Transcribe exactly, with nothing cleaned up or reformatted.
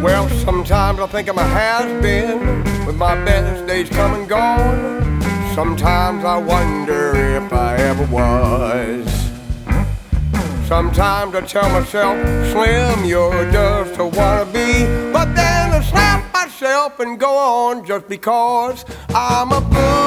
Well, sometimes I think I'm a has-been, with my best days come and gone. Sometimes I wonder if I ever was. Sometimes I tell myself, Slim, you're just a wannabe. But then I slap myself and go on just because I'm a fool.